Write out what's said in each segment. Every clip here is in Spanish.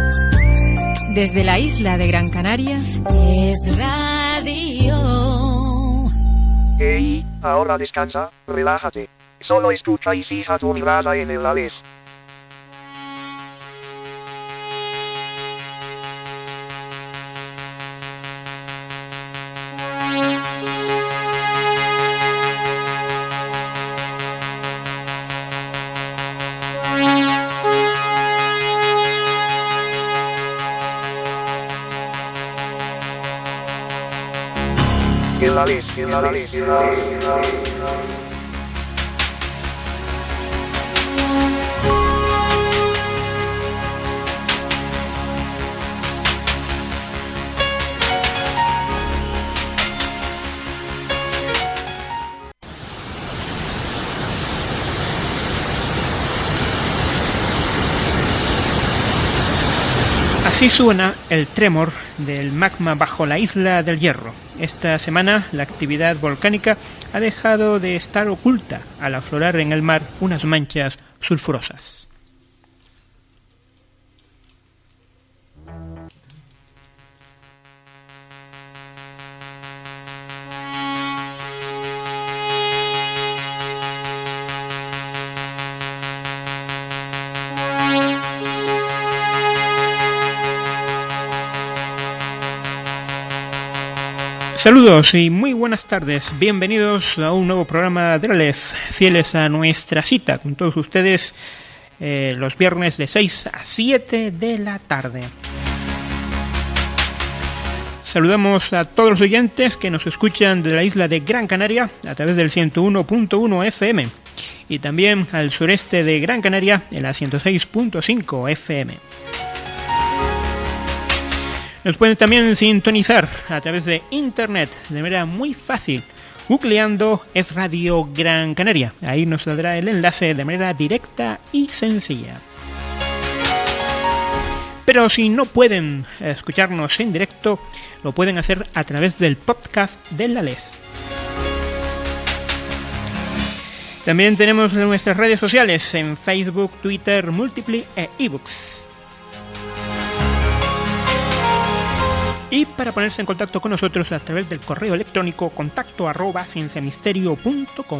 Desde la isla de Gran Canaria, Es radio. Hey, ahora descansa, relájate. Solo escucha y fija tu mirada en el Ales. El Ales, el Ales, el Ales. Así suena el trémor del magma bajo la isla del Hierro. Esta semana la actividad volcánica ha dejado de estar oculta al aflorar en el mar unas manchas sulfurosas. Saludos y muy buenas tardes, bienvenidos a un nuevo programa de la LEF, fieles a nuestra cita con todos ustedes los viernes de 6 a 7 de la tarde. Saludamos a todos los oyentes que nos escuchan de la isla de Gran Canaria a través del 101.1 FM y también al sureste de Gran Canaria en la 106.5 FM. Nos pueden también sintonizar a través de internet de manera muy fácil, googleando Es Radio Gran Canaria. Ahí nos saldrá el enlace de manera directa y sencilla. Pero si no pueden escucharnos en directo, lo pueden hacer a través del podcast de la LES. También tenemos nuestras redes sociales en Facebook, Twitter, Multiply e eBooks. Y para ponerse en contacto con nosotros a través del correo electrónico contacto@cienciamisterio.com.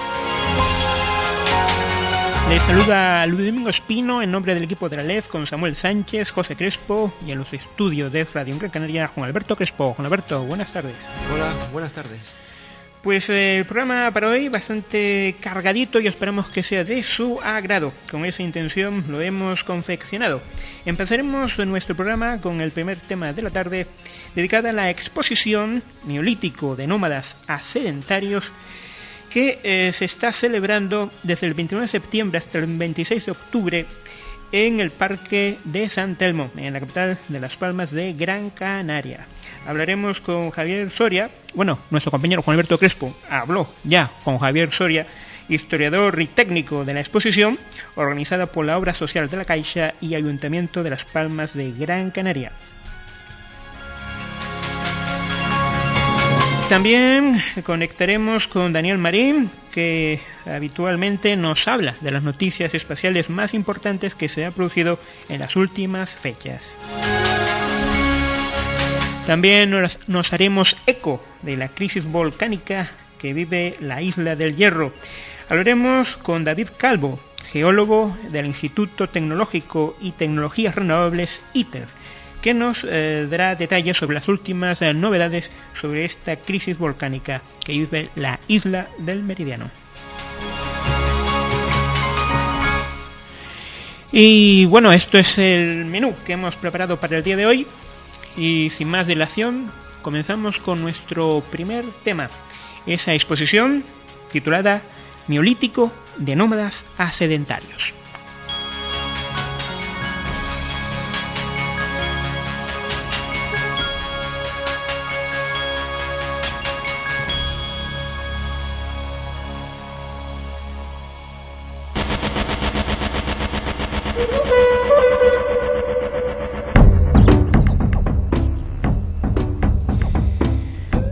Les saluda Luis Domingo Espino en nombre del equipo de la LEF con Samuel Sánchez, José Crespo y en los estudios de Radio Gran Canaria Juan Alberto Crespo. Juan Alberto, buenas tardes. Hola, buenas tardes. Pues el programa para hoy bastante cargadito y esperamos que sea de su agrado. Con esa intención lo hemos confeccionado. Empezaremos nuestro programa con el primer tema de la tarde, dedicada a la exposición Neolítico de nómadas a sedentarios, que se está celebrando desde el 29 de septiembre hasta el 26 de octubre en el Parque de San Telmo, en la capital de Las Palmas de Gran Canaria. Hablaremos con Javier Soria, nuestro compañero Juan Alberto Crespo habló ya con Javier Soria, historiador y técnico de la exposición, organizada por la Obra Social de la Caixa y Ayuntamiento de Las Palmas de Gran Canaria. También conectaremos con Daniel Marín, que habitualmente nos habla de las noticias espaciales más importantes que se han producido en las últimas fechas. También nos haremos eco de la crisis volcánica que vive la isla del Hierro. Hablaremos con David Calvo, geólogo del Instituto Tecnológico y Tecnologías Renovables ITER, que nos dará detalles sobre las últimas novedades sobre esta crisis volcánica que vive la isla del Meridiano. Y bueno, esto es el menú que hemos preparado para el día de hoy. Y sin más dilación, comenzamos con nuestro primer tema, esa exposición titulada Neolítico de nómadas a sedentarios.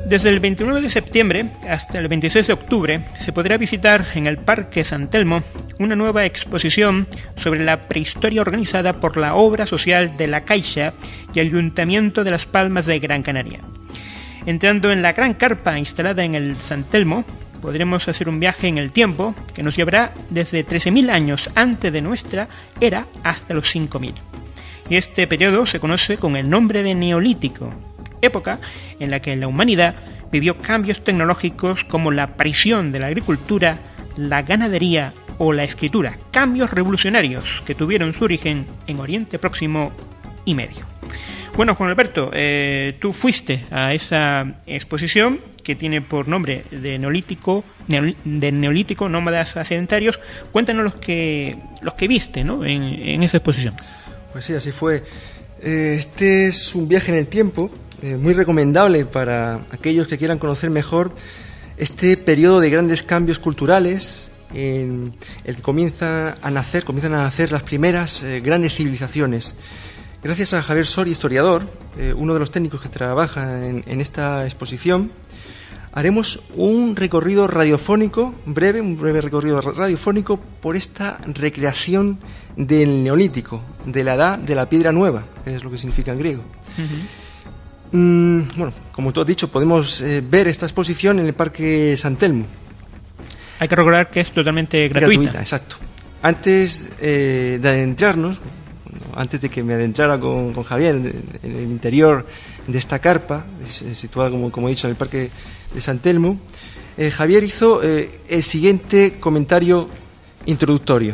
Desde el 29 de septiembre hasta el 26 de octubre se podrá visitar en el Parque San Telmo una nueva exposición sobre la prehistoria organizada por la Obra Social de la Caixa y el Ayuntamiento de Las Palmas de Gran Canaria. Entrando en la gran carpa instalada en el San Telmo, podremos hacer un viaje en el tiempo que nos llevará desde 13.000 años antes de nuestra era hasta los 5.000. Y este periodo se conoce con el nombre de Neolítico, época en la que la humanidad vivió cambios tecnológicos como la aparición de la agricultura, la ganadería o la escritura, cambios revolucionarios que tuvieron su origen en Oriente Próximo y Medio. Bueno, Juan Alberto, tú fuiste a esa exposición que tiene por nombre de Neolítico, nómadas a sedentarios. Cuéntanos los que viste, ¿no?, en esa exposición. Pues sí, así fue. Este es un viaje en el tiempo muy recomendable para aquellos que quieran conocer mejor este periodo de grandes cambios culturales en el que comienzan a nacer las primeras grandes civilizaciones. Gracias a Javier Soria, historiador, uno de los técnicos que trabaja en esta exposición, haremos un recorrido radiofónico, un breve recorrido radiofónico por esta recreación del Neolítico, de la edad de la piedra nueva, que es lo que significa en griego. Bueno, como tú has dicho, podemos ver esta exposición en el Parque San Telmo. Hay que recordar que es totalmente gratuita. Exacto. Antes de adentrarnos, antes de que me adentrara con Javier en el interior de esta carpa, situada, como he dicho, en el Parque de San Telmo, Javier hizo el siguiente comentario introductorio.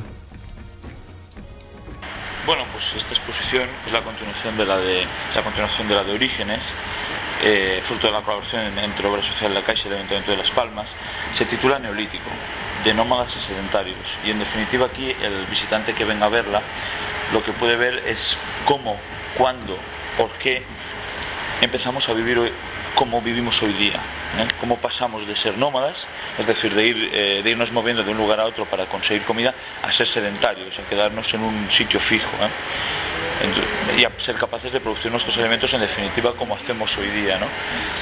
Bueno, pues esta exposición es la continuación de la de Orígenes, fruto de la colaboración entre Obra Social de la Caixa y el Ayuntamiento de Las Palmas. Se titula Neolítico, de nómadas a sedentarios, y en definitiva aquí el visitante que venga a verla lo que puede ver es cómo, cuándo, por qué empezamos a vivir hoy, cómo vivimos hoy día, cómo pasamos de ser nómadas, es decir, de irnos moviendo de un lugar a otro para conseguir comida, a ser sedentarios, a quedarnos en un sitio fijo, y a ser capaces de producir nuestros alimentos, en definitiva, como hacemos hoy día, ¿no?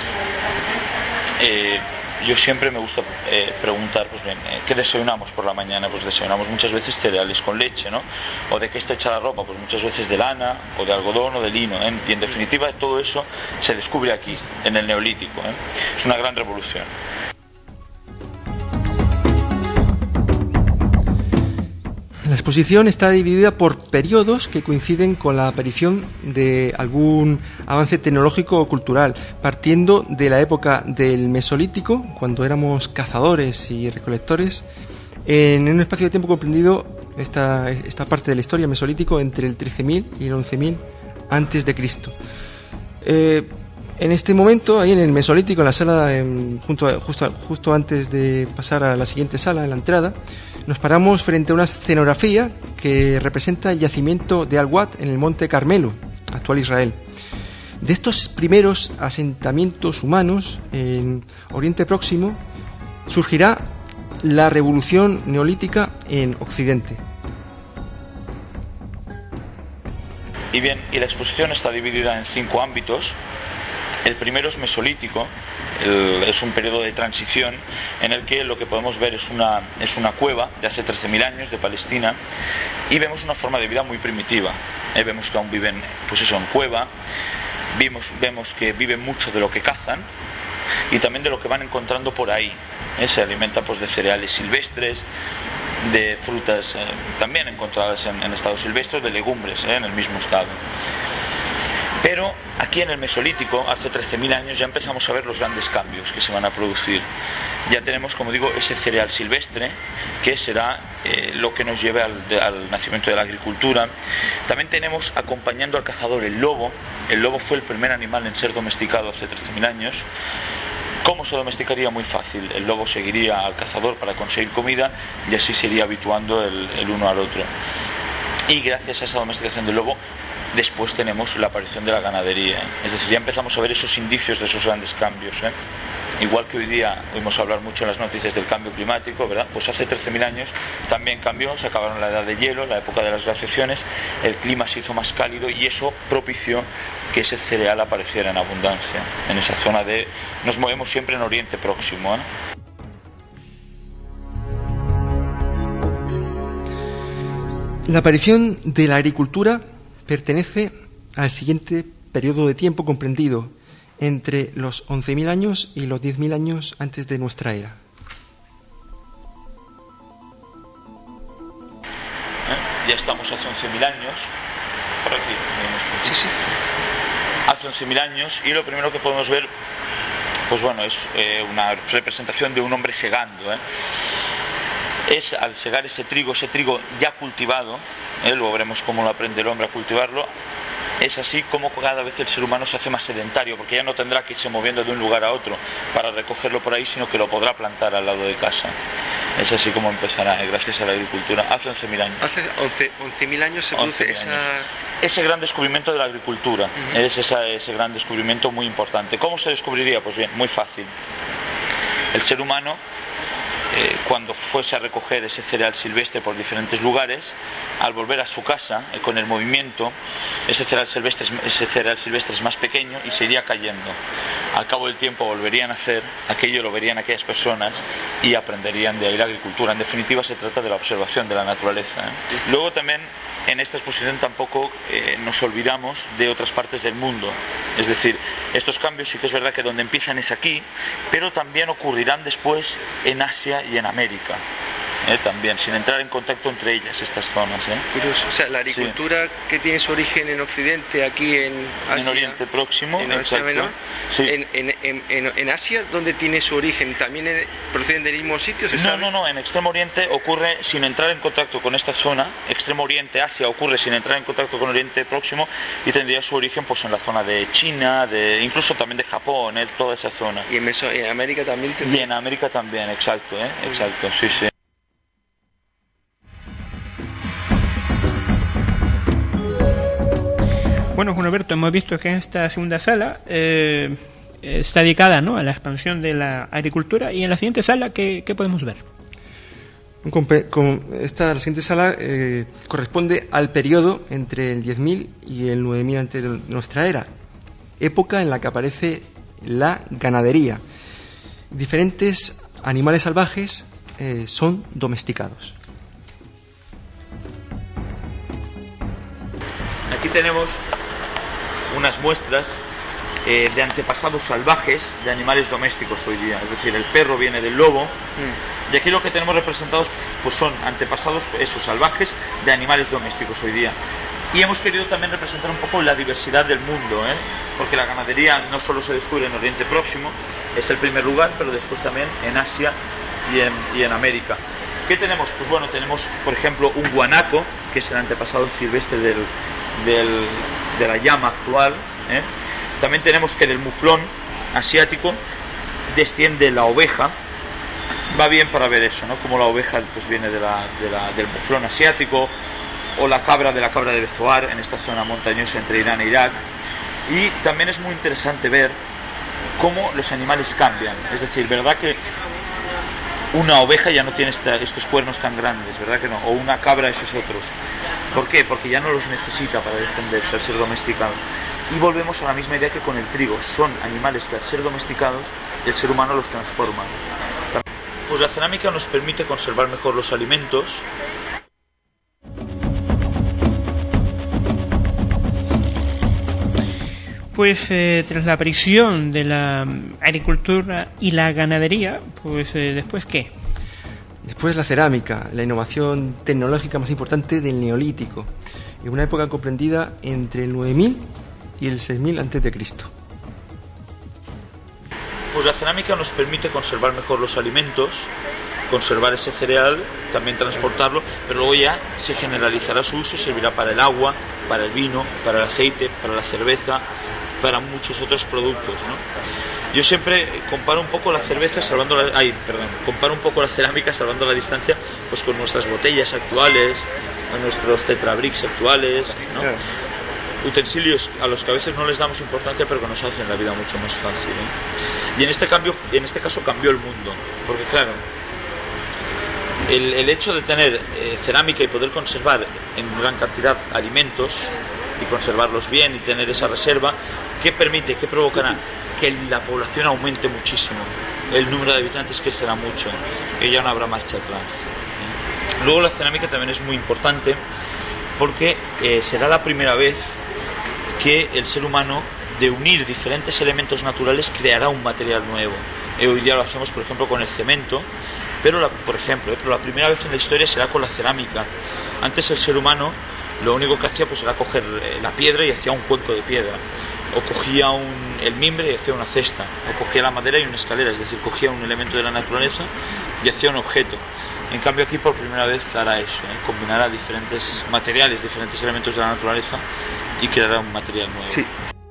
Yo siempre me gusta preguntar, pues bien, ¿qué desayunamos por la mañana? Pues desayunamos muchas veces cereales con leche, ¿no? ¿O de qué está hecha la ropa? Pues muchas veces de lana, o de algodón, o de lino, Y en definitiva todo eso se descubre aquí, en el Neolítico, Es una gran revolución. La exposición está dividida por periodos que coinciden con la aparición de algún avance tecnológico o cultural, partiendo de la época del Mesolítico, cuando éramos cazadores y recolectores, en un espacio de tiempo comprendido, esta parte de la historia, Mesolítico, entre el 13.000 y el 11.000 antes de Cristo. En este momento, ahí en el Mesolítico, en la sala, justo antes de pasar a la siguiente sala, en la entrada, nos paramos frente a una escenografía que representa el yacimiento de Al-Wad en el Monte Carmelo, actual Israel. De estos primeros asentamientos humanos en Oriente Próximo surgirá la revolución neolítica en Occidente. Y bien, y la exposición está dividida en 5 ámbitos. El primero es Mesolítico, es un periodo de transición en el que lo que podemos ver es una cueva de hace 13.000 años de Palestina, y vemos una forma de vida muy primitiva. Vemos que aún viven, pues eso, en cueva. Vemos que viven mucho de lo que cazan y también de lo que van encontrando por ahí. Se alimentan, pues, de cereales silvestres, de frutas también encontradas en estado silvestre, de legumbres en el mismo estado. Pero aquí en el Mesolítico, hace 13.000 años, ya empezamos a ver los grandes cambios que se van a producir. Ya tenemos, como digo, ese cereal silvestre, que será lo que nos lleve al nacimiento de la agricultura. También tenemos, acompañando al cazador, el lobo. El lobo fue el primer animal en ser domesticado hace 13.000 años. ¿Cómo se domesticaría? Muy fácil. El lobo seguiría al cazador para conseguir comida, y así se iría habituando el uno al otro. y gracias a esa domesticación del lobo después tenemos la aparición de la ganadería, es decir, ya empezamos a ver esos indicios de esos grandes cambios, igual que hoy día oímos hablar mucho en las noticias del cambio climático, ¿verdad? Pues hace 13.000 años también cambió, se acabaron la edad de hielo, la época de las glaciaciones, el clima se hizo más cálido y eso propició que ese cereal apareciera en abundancia en esa zona de... Nos movemos siempre en Oriente Próximo, La aparición de la agricultura pertenece al siguiente periodo de tiempo comprendido entre los 11.000 años y los 10.000 años antes de nuestra era. Ya estamos hace 11.000 años, por aquí, sí. Hace 11.000 años, y lo primero que podemos ver, pues bueno, es una representación de un hombre segando, Es al segar ese trigo ya cultivado, luego veremos cómo lo aprende el hombre a cultivarlo. Es así como cada vez el ser humano se hace más sedentario, porque ya no tendrá que irse moviendo de un lugar a otro para recogerlo por ahí, sino que lo podrá plantar al lado de casa. Es así como empezará, gracias a la agricultura, hace 11.000 años. Hace 11.000 años se produce ese gran descubrimiento de la agricultura. Es ese gran descubrimiento muy importante. ¿Cómo se descubriría? Pues bien, muy fácil. El ser humano, cuando fuese a recoger ese cereal silvestre por diferentes lugares, al volver a su casa, con el movimiento, ese cereal silvestre es más pequeño y se iría cayendo. Al cabo del tiempo volverían a hacer aquello, lo verían aquellas personas y aprenderían de ahí la agricultura. En definitiva, se trata de la observación de la naturaleza. Luego también, en esta exposición tampoco nos olvidamos de otras partes del mundo. Es decir, estos cambios sí que es verdad que donde empiezan es aquí, pero también ocurrirán después en Asia y en América. También, sin entrar en contacto entre ellas, estas zonas. Curioso. O sea, la agricultura que tiene su origen en Occidente, aquí en Asia, en Oriente Próximo, en Asia Menor, sí. En Asia, ¿dónde tiene su origen? ¿También proceden del mismo sitio? No, en Extremo Oriente ocurre sin entrar en contacto con esta zona. Extremo Oriente, Asia, ocurre sin entrar en contacto con Oriente Próximo y tendría su origen pues en la zona de China, incluso también de Japón, toda esa zona. ¿Y en América también? Y en América también, exacto, exacto, sí. Bueno, Juan Alberto, hemos visto que en esta segunda sala está dedicada, ¿no?, a la expansión de la agricultura, y en la siguiente sala, ¿qué podemos ver? La siguiente sala corresponde al periodo entre el 10.000 y el 9.000 antes de nuestra era, época en la que aparece la ganadería. Diferentes animales salvajes son domesticados. Aquí tenemos unas muestras de antepasados salvajes de animales domésticos hoy día, es decir, el perro viene del lobo, y aquí lo que tenemos representados pues son antepasados esos salvajes de animales domésticos hoy día. Y hemos querido también representar un poco la diversidad del mundo, porque la ganadería no solo se descubre en Oriente Próximo, es el primer lugar, pero después también en Asia y en América. ¿Qué tenemos? Pues bueno, tenemos por ejemplo un guanaco, que es el antepasado silvestre de la llama actual. También tenemos que del muflón asiático desciende la oveja. Va bien para ver eso, ¿no? Como la oveja pues viene del muflón asiático, o la cabra de Bezoar, en esta zona montañosa entre Irán e Irak. Y también es muy interesante ver cómo los animales cambian. Es decir, ¿verdad que una oveja ya no tiene estos cuernos tan grandes, ¿verdad que no? O una cabra esos otros. ¿Por qué? Porque ya no los necesita para defenderse al ser domesticado. Y volvemos a la misma idea que con el trigo. Son animales que al ser domesticados el ser humano los transforma. Pues la cerámica nos permite conservar mejor los alimentos. Pues tras la aparición de la agricultura y la ganadería, pues después ¿qué? Después la cerámica, la innovación tecnológica más importante del Neolítico, en una época comprendida entre el 9.000 y el 6.000 a.C. Pues la cerámica nos permite conservar mejor los alimentos, conservar ese cereal, también transportarlo, pero luego ya se generalizará su uso, servirá para el agua, para el vino, para el aceite, para la cerveza, para muchos otros productos, ¿no? Yo siempre comparo un poco la cerveza comparo un poco la cerámica salvando la distancia pues con nuestras botellas actuales, nuestros tetrabricks actuales, ¿no? Claro. Utensilios a los que a veces no les damos importancia, pero que nos hacen la vida mucho más fácil, ¿eh? Y en este caso cambió el mundo, porque claro, el hecho de tener cerámica y poder conservar en gran cantidad alimentos y conservarlos bien y tener esa reserva, ¿qué permite, qué provocará? Que la población aumente muchísimo, el número de habitantes crecerá mucho, que ya no habrá marcha atrás. Luego la cerámica también es muy importante porque será la primera vez que el ser humano, de unir diferentes elementos naturales, creará un material nuevo. Hoy día lo hacemos, por ejemplo, con el cemento, pero la primera vez en la historia será con la cerámica. Antes el ser humano lo único que hacía pues era coger la piedra y hacía un cuenco de piedra, o cogía el mimbre y hacía una cesta, o cogía la madera y una escalera, es decir, cogía un elemento de la naturaleza y hacía un objeto. En cambio aquí por primera vez hará eso, combinará diferentes materiales, diferentes elementos de la naturaleza y creará un material nuevo. Sí.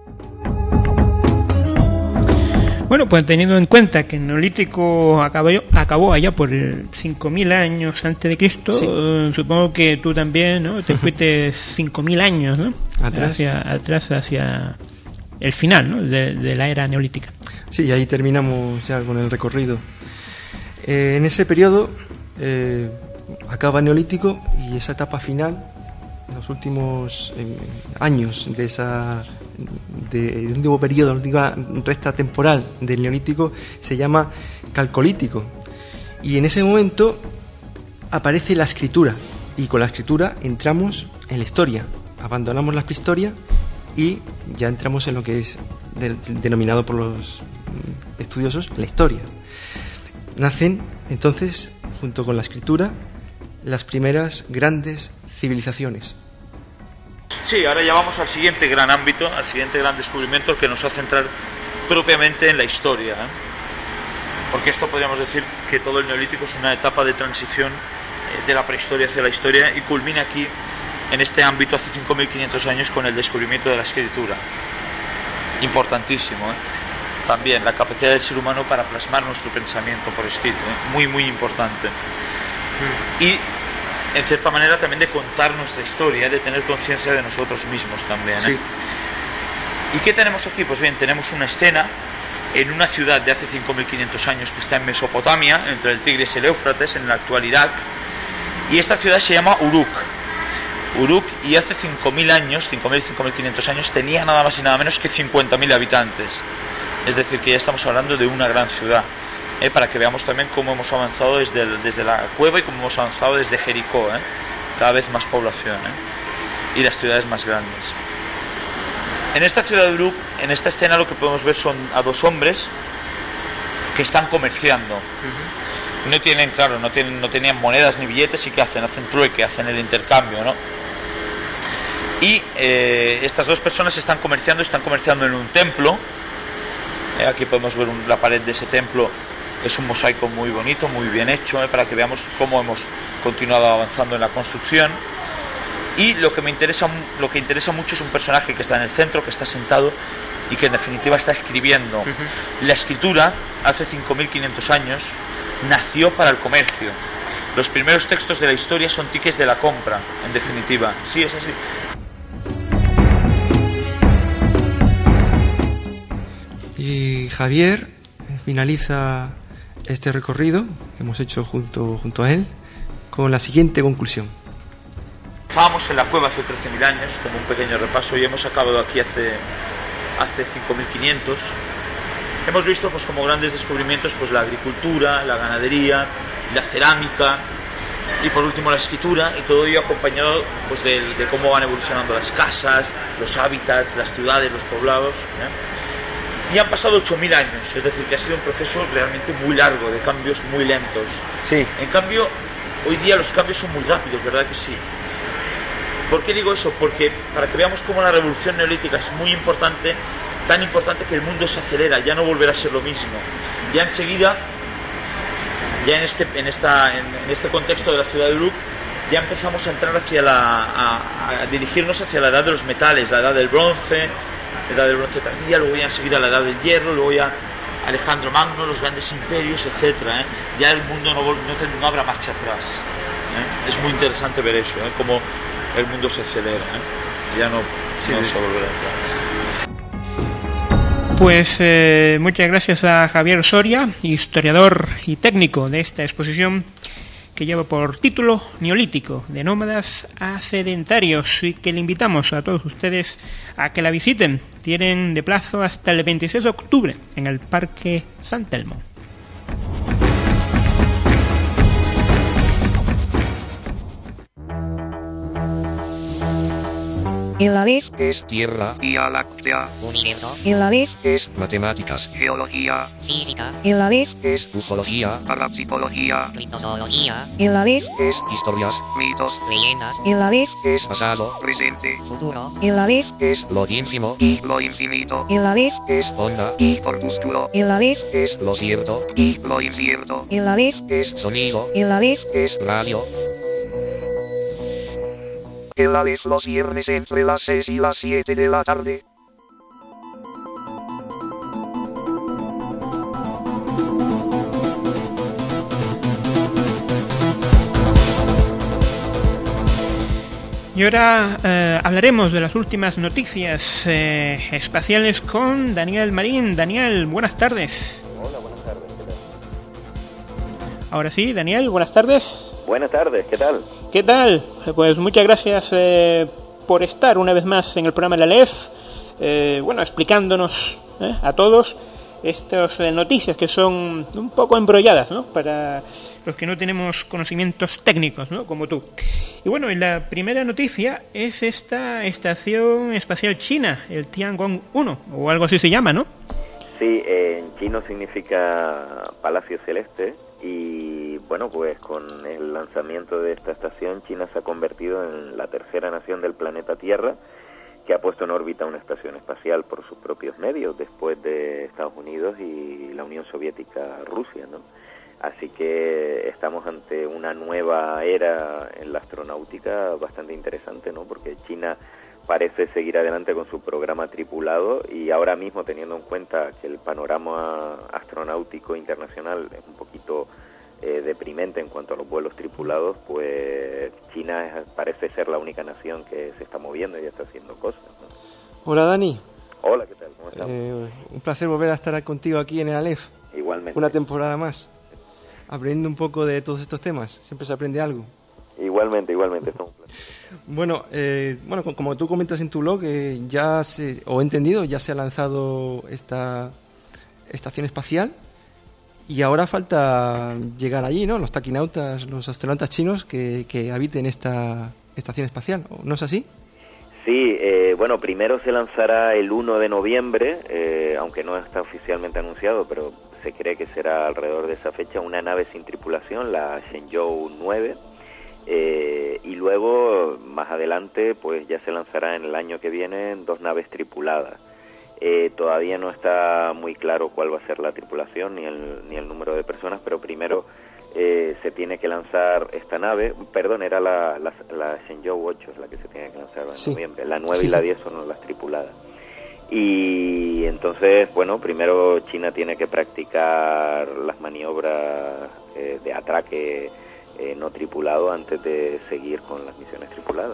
Bueno, pues teniendo en cuenta que el Neolítico acabó allá por 5.000 años antes de Cristo, sí. Supongo que tú también, ¿no? Te fuiste 5.000 años, ¿no? Atrás hacia el final, ¿no? de la era neolítica. Sí, y ahí terminamos ya con el recorrido. En ese periodo acaba el Neolítico y esa etapa final, los últimos años de un nuevo periodo, la última recta temporal del Neolítico, se llama Calcolítico. Y en ese momento aparece la escritura, y con la escritura entramos en la historia, abandonamos la prehistoria y ya entramos en lo que es denominado por los estudiosos la historia. Nacen entonces, junto con la escritura, las primeras grandes civilizaciones. Sí, ahora ya vamos al siguiente gran ámbito, al siguiente gran descubrimiento, que nos hace entrar propiamente en la historia, ¿eh? Porque esto podríamos decir que todo el Neolítico es una etapa de transición de la prehistoria hacia la historia y culmina aquí, en este ámbito, hace 5.500 años, con el descubrimiento de la escritura. Importantísimo, ¿eh? También la capacidad del ser humano para plasmar nuestro pensamiento por escrito, ¿eh? Muy, muy importante. Y en cierta manera también de contar nuestra historia, de tener conciencia de nosotros mismos también, ¿eh? Sí. ¿Y qué tenemos aquí? Pues bien, tenemos una escena en una ciudad de hace 5.500 años que está en Mesopotamia, entre el Tigris y el Éufrates, en el actual Irak, y esta ciudad se llama Uruk. Uruk, y hace 5.000 años, 5.500 años, tenía nada más y nada menos que 50.000 habitantes. Es decir, que ya estamos hablando de una gran ciudad. Para que veamos también cómo hemos avanzado desde la cueva y cómo hemos avanzado desde Jericó, cada vez más población, y las ciudades más grandes. En esta ciudad de Uruk, en esta escena, lo que podemos ver son a dos hombres que están comerciando. No tenían monedas ni billetes, y ¿qué hacen? Hacen trueque, hacen el intercambio, ¿no? Y estas dos personas están comerciando en un templo. Aquí podemos ver la pared de ese templo. Es un mosaico muy bonito, muy bien hecho, para que veamos cómo hemos continuado avanzando en la construcción. Y lo que interesa mucho es un personaje que está en el centro, que está sentado y que en definitiva está escribiendo. La escritura, hace 5.500 años, nació para el comercio. Los primeros textos de la historia son tickets de la compra, en definitiva. Sí, es así. Y Javier finaliza este recorrido que hemos hecho junto a él con la siguiente conclusión. Estábamos en la cueva hace 13.000 años, como un pequeño repaso, y hemos acabado aquí hace 5.500. Hemos visto pues como grandes descubrimientos pues la agricultura, la ganadería, la cerámica y por último la escritura, y todo ello acompañado pues de cómo van evolucionando las casas, los hábitats, las ciudades, los poblados, Y han pasado 8.000 años, es decir, que ha sido un proceso realmente muy largo, de cambios muy lentos. Sí. En cambio, hoy día los cambios son muy rápidos, ¿verdad que sí? ¿Por qué digo eso? Porque para que veamos cómo la revolución neolítica es muy importante, tan importante que el mundo se acelera, ya no volverá a ser lo mismo. Ya enseguida, ya en este contexto de la ciudad de Uruk, ya empezamos a entrar a dirigirnos hacia la edad de los metales, la edad del bronce, la edad del bronce tardía, luego ya enseguida la edad del hierro, luego ya Alejandro Magno, los grandes imperios, etcétera. Ya el mundo no habrá marcha atrás. es muy interesante ver eso, cómo el mundo se acelera, ya no se volverá atrás. Pues muchas gracias a Javier Soria, historiador y técnico de esta exposición que lleva por título Neolítico, de nómadas a sedentarios, y que le invitamos a todos ustedes a que la visiten. Tienen de plazo hasta el 26 de octubre en el Parque San Telmo. El Aleph es tierra, Vía Láctea, universo. El Aleph es matemáticas, geología, física. El Aleph es ufología, parapsicología, criptozoología. El Aleph es historias, mitos, leyendas. El Aleph es pasado, presente, futuro. El Aleph es lo ínfimo y lo infinito, El Aleph es onda y corpúsculo, El Aleph es lo cierto y lo incierto, El Aleph es sonido, El Aleph es radio. El Aleph los viernes entre las 6 y las 7 de la tarde. Y ahora hablaremos de las últimas noticias espaciales con Daniel Marín. Daniel, buenas tardes. Hola, buenas tardes, ¿qué tal? Ahora sí, Daniel, buenas tardes. Buenas tardes, ¿qué tal? ¿Qué tal? Pues muchas gracias por estar una vez más en el programa de la Aleph, explicándonos a todos estas noticias que son un poco embrolladas, ¿no?, para los que no tenemos conocimientos técnicos, ¿no?, como tú. Y bueno, la primera noticia es esta estación espacial china, el Tiangong-1, o algo así se llama, ¿no? Sí, en chino significa Palacio Celeste y bueno, pues con el lanzamiento de esta estación, China se ha convertido en la tercera nación del planeta Tierra que ha puesto en órbita una estación espacial por sus propios medios, después de Estados Unidos y la Unión Soviética, Rusia, ¿no? Así que estamos ante una nueva era en la astronáutica bastante interesante, ¿no? Porque China parece seguir adelante con su programa tripulado y ahora mismo, teniendo en cuenta que el panorama astronáutico internacional es un poquito deprimente en cuanto a los vuelos tripulados, pues China parece ser la única nación que se está moviendo y está haciendo cosas, ¿no? Hola, Dani. Hola, ¿qué tal? ¿Cómo estamos? Un placer volver a estar contigo aquí en el Aleph. Igualmente. Una temporada más, aprendiendo un poco de todos estos temas. Siempre se aprende algo. Igualmente, está un placer. Bueno, como tú comentas en tu blog, he entendido, ya se ha lanzado esta estación espacial y ahora falta llegar allí, ¿no? Los taquinautas, los astronautas chinos que habiten esta estación espacial, ¿no es así? Sí, primero se lanzará el 1 de noviembre, aunque no está oficialmente anunciado, pero se cree que será alrededor de esa fecha, una nave sin tripulación, la Shenzhou 9. Y luego, más adelante, pues ya se lanzará en el año que viene 2 naves tripuladas. Todavía no está muy claro cuál va a ser la tripulación ni el número de personas, pero primero se tiene que lanzar esta nave. Perdón, era la Shenzhou 8 es la que se tiene que lanzar en noviembre. La 9 y la 10 son las tripuladas. Y entonces, bueno, primero China tiene que practicar las maniobras de atraque no tripulado antes de seguir con las misiones tripuladas.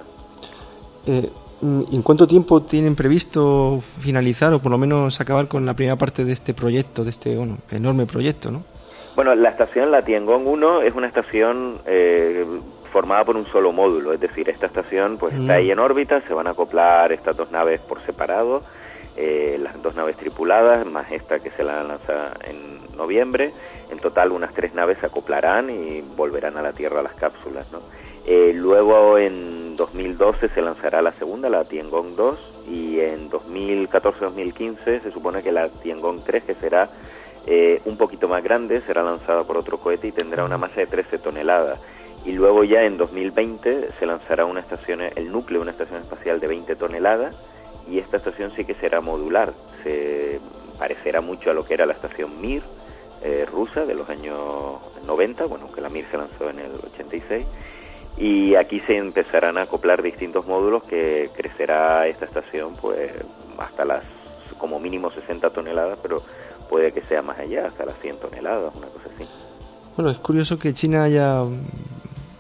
¿En cuánto tiempo tienen previsto finalizar o por lo menos acabar con la primera parte de este proyecto, de este enorme proyecto, ¿no? Bueno, la estación, la Tiangong-1, es una estación formada por un solo módulo, es decir, esta estación pues está ahí en órbita, se van a acoplar estas 2 naves por separado, las 2 naves tripuladas, más esta que se la lanza en noviembre. En total unas 3 naves se acoplarán y volverán a la Tierra las cápsulas, ¿no? Luego en 2012 se lanzará la segunda, la Tiangong 2, y en 2014-2015 se supone que la Tiangong 3, que será un poquito más grande, será lanzada por otro cohete y tendrá una masa de 13 toneladas. Y luego ya en 2020 se lanzará el núcleo de una estación espacial de 20 toneladas, y esta estación sí que será modular, se parecerá mucho a lo que era la estación Mir, rusa de los años 90, bueno, aunque la Mir se lanzó en el 86, y aquí se empezarán a acoplar distintos módulos que crecerá esta estación pues hasta las como mínimo 60 toneladas, pero puede que sea más allá, hasta las 100 toneladas, una cosa así. Bueno, es curioso que China haya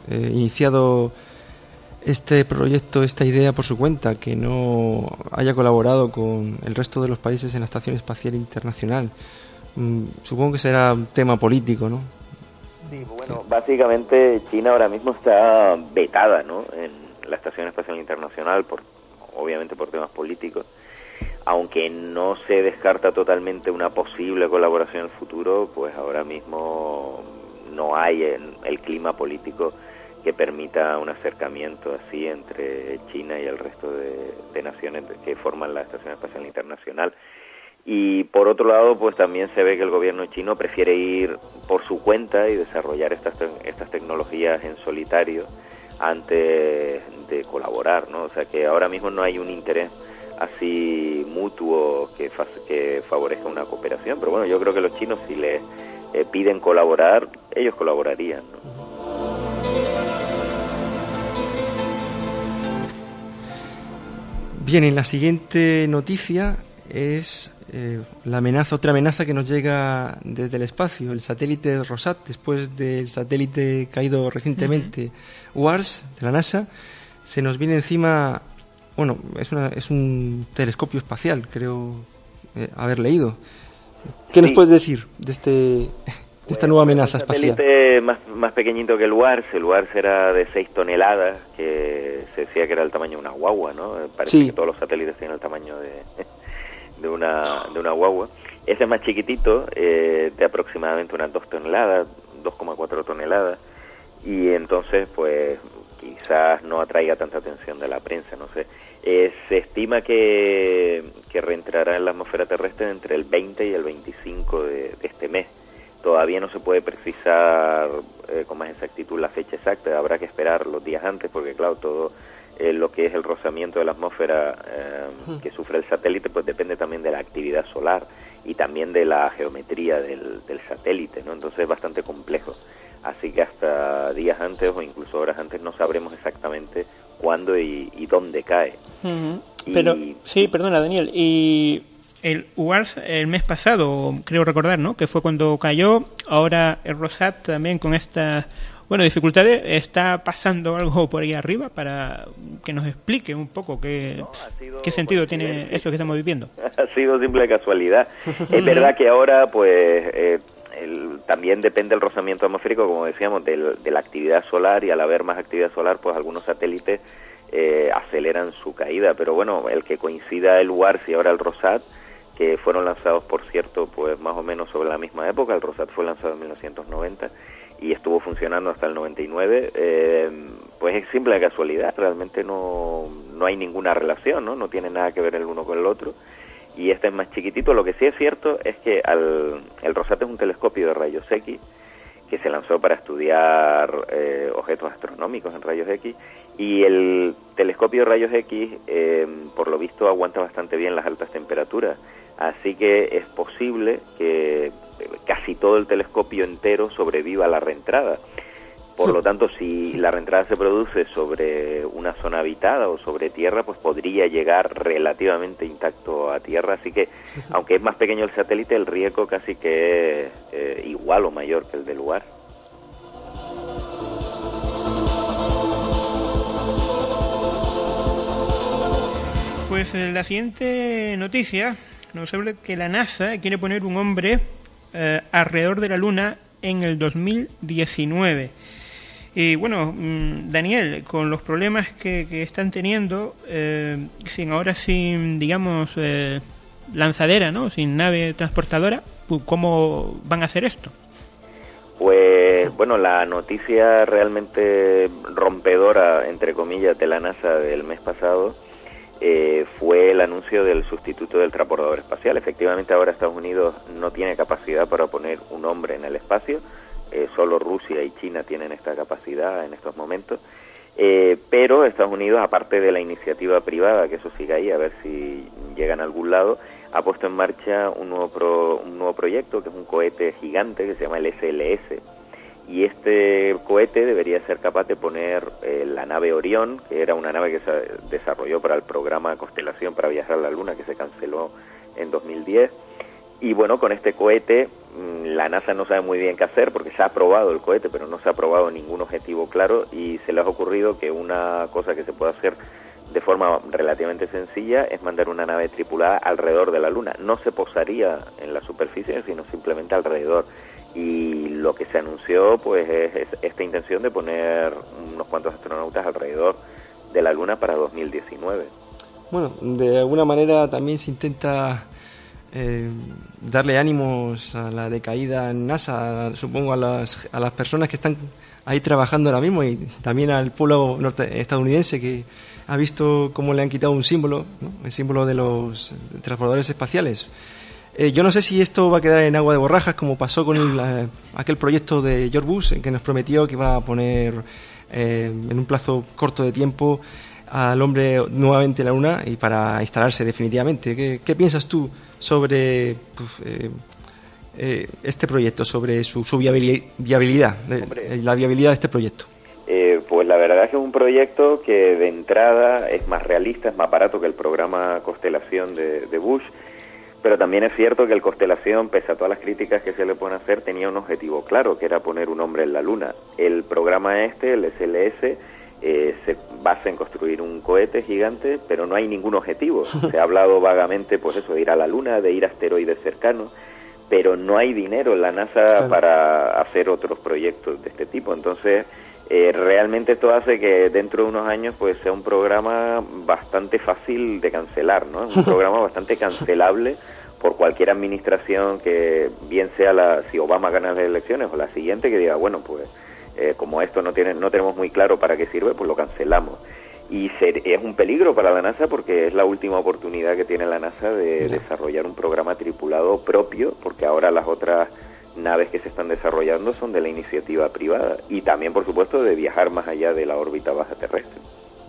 iniciado este proyecto, esta idea por su cuenta, que no haya colaborado con el resto de los países en la Estación Espacial Internacional? Supongo que será un tema político, ¿no? Sí, bueno, básicamente China ahora mismo está vetada, ¿no?, en la Estación Espacial Internacional, obviamente por temas políticos, aunque no se descarta totalmente una posible colaboración en el futuro, pues ahora mismo no hay el clima político que permita un acercamiento así entre China y el resto de naciones que forman la Estación Espacial Internacional. Y por otro lado, pues también se ve que el gobierno chino prefiere ir por su cuenta y desarrollar estas tecnologías en solitario antes de colaborar, ¿no? O sea que ahora mismo no hay un interés así mutuo que favorezca una cooperación, pero bueno, yo creo que los chinos, si les piden colaborar, ellos colaborarían, ¿no? Bien, en la siguiente noticia es otra amenaza que nos llega desde el espacio, el satélite Rosat, después del satélite caído recientemente, WARS, de la NASA. Se nos viene encima, bueno, es un telescopio espacial, creo haber leído. ¿Qué nos puedes decir de esta nueva amenaza espacial? Un satélite más pequeñito que el WARS. El WARS era de 6 toneladas, que se decía que era el tamaño de una guagua, ¿no? Parece que todos los satélites tienen el tamaño de una guagua. Ese es más chiquitito, de aproximadamente unas 2 toneladas, 2,4 toneladas, y entonces pues quizás no atraiga tanta atención de la prensa, no sé. Se estima que reentrará en la atmósfera terrestre entre el 20 y el 25 de este mes. Todavía no se puede precisar con más exactitud la fecha exacta, habrá que esperar los días antes, porque claro, todo lo que es el rozamiento de la atmósfera que sufre el satélite, pues depende también de la actividad solar y también de la geometría del satélite, ¿no? Entonces es bastante complejo. Así que hasta días antes o incluso horas antes no sabremos exactamente cuándo y dónde cae. Pero, sí, perdona, Daniel, y el WARS el mes pasado, creo recordar, ¿no?, que fue cuando cayó. Ahora el Rosat también con estas dificultades, está pasando algo por ahí arriba, para que nos explique un poco qué sentido tiene esto que estamos viviendo. Ha sido simple casualidad. Es verdad que ahora pues también depende el rozamiento atmosférico, como decíamos, de la actividad solar, y al haber más actividad solar, pues algunos satélites aceleran su caída, pero bueno, el que coincida el WARS y ahora el Rosat, que fueron lanzados, por cierto, pues más o menos sobre la misma época. El Rosat fue lanzado en 1990 y estuvo funcionando hasta el 99, pues es simple casualidad, realmente no hay ninguna relación, no tiene nada que ver el uno con el otro, y este es más chiquitito. Lo que sí es cierto es que el Rosat es un telescopio de rayos X que se lanzó para estudiar objetos astronómicos en rayos X, y el telescopio de rayos X por lo visto aguanta bastante bien las altas temperaturas, así que es posible que casi todo el telescopio entero sobreviva a la reentrada. Por lo tanto, si la reentrada se produce sobre una zona habitada o sobre tierra, pues podría llegar relativamente intacto a tierra. Así que, aunque es más pequeño el satélite, el riesgo casi que es igual o mayor que el del lugar. Pues la siguiente noticia nos habla que la NASA quiere poner un hombre alrededor de la Luna en el 2019. Y bueno, Daniel, con los problemas que están teniendo, sin digamos, lanzadera, ¿no?, sin nave transportadora, ¿cómo van a hacer esto? Pues bueno, la noticia realmente rompedora, entre comillas, de la NASA del mes pasado fue el anuncio del sustituto del transbordador espacial. Efectivamente, ahora Estados Unidos no tiene capacidad para poner un hombre en el espacio. Solo Rusia y China tienen esta capacidad en estos momentos, pero Estados Unidos, aparte de la iniciativa privada, que eso sigue ahí, a ver si llegan a algún lado, ha puesto en marcha un nuevo proyecto, que es un cohete gigante que se llama el SLS, y este cohete debería ser capaz de poner la nave Orión, que era una nave que se desarrolló para el programa Constelación para viajar a la Luna, que se canceló en 2010, Y bueno, con este cohete la NASA no sabe muy bien qué hacer porque se ha probado el cohete, pero no se ha probado ningún objetivo claro, y se les ha ocurrido que una cosa que se puede hacer de forma relativamente sencilla es mandar una nave tripulada alrededor de la Luna. No se posaría en la superficie, sino simplemente alrededor. Y lo que se anunció pues es esta intención de poner unos cuantos astronautas alrededor de la Luna para 2019. Bueno, de alguna manera también se intenta darle ánimos a la decaída NASA, supongo a las personas que están ahí trabajando ahora mismo, y también al pueblo estadounidense que ha visto cómo le han quitado un símbolo, ¿no? El símbolo de los transbordadores espaciales. Yo no sé si esto va a quedar en agua de borrajas, como pasó con aquel proyecto de George Bush, en que nos prometió que iba a poner en un plazo corto de tiempo al hombre nuevamente en la Luna y para instalarse definitivamente. ¿Qué piensas tú sobre este proyecto, sobre su viabilidad, la viabilidad de este proyecto? Pues la verdad es que es un proyecto que de entrada es más realista, es más barato que el programa Constelación de Bush, pero también es cierto que el Constelación, pese a todas las críticas que se le pueden hacer, tenía un objetivo claro, que era poner un hombre en la Luna. El programa el SLS, se basa en construir un cohete gigante, pero no hay ningún objetivo. Se ha hablado vagamente, pues eso, de ir a la Luna, de ir a asteroides cercanos, pero no hay dinero en la NASA para hacer otros proyectos de este tipo. Entonces, realmente esto hace que dentro de unos años pues sea un programa bastante fácil de cancelar, ¿no? Un programa bastante cancelable por cualquier administración, que bien sea si Obama gana las elecciones o la siguiente, que diga, bueno, pues como esto no tenemos muy claro para qué sirve, pues lo cancelamos. Y es un peligro para la NASA porque es la última oportunidad que tiene la NASA de desarrollar un programa tripulado propio, porque ahora las otras naves que se están desarrollando son de la iniciativa privada, y también, por supuesto, de viajar más allá de la órbita baja terrestre.